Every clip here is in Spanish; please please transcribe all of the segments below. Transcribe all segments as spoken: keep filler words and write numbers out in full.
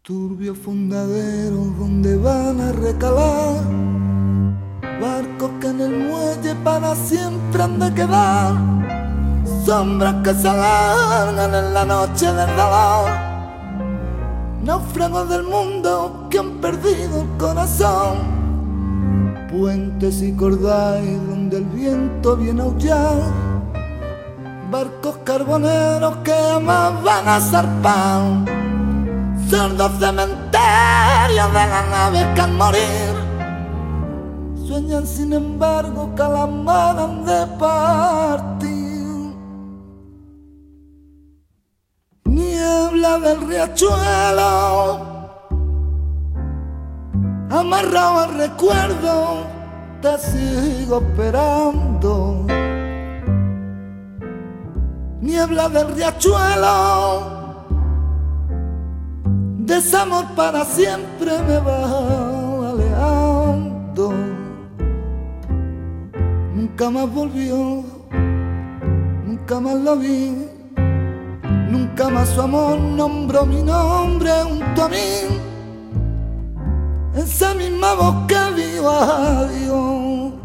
Turbio fondadero donde van a recalar barcos que en el muelle para siempre han de quedar, sombras que se alargan en la noche del dolor, náufragos del mundo que han perdido el corazón, puentes y cordales donde el viento viene a aullar, barcos carboneros que jamás van a zarpar, sordos cementerios de las naves que al morir sueñan sin embargo que a las manos de partir. Niebla del riachuelo, amarrado al recuerdo, te sigo esperando. Niebla del riachuelo, desamor para siempre me va alejando. Nunca más volvió, nunca más lo vi, nunca más su amor nombró mi nombre junto a mí. Esa misma voz que vio a Dios.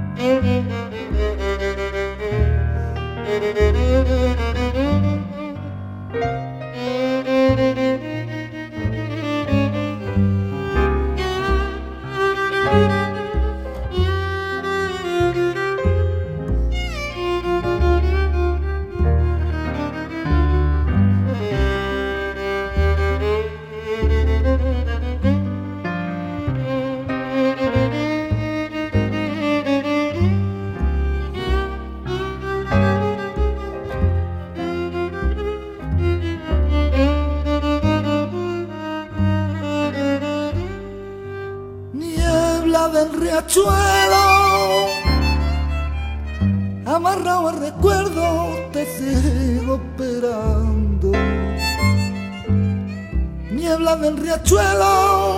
Del riachuelo, amarrado al recuerdo, te sigo esperando. Niebla del riachuelo,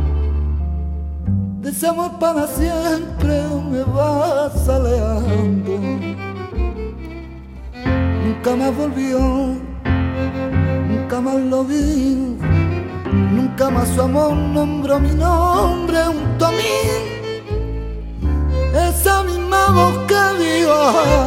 desamor para siempre me vas alejando. Nunca más volvió, nunca más lo vi, nunca más su amor nombró mi nombre junto a mí. Esa misma voz que digo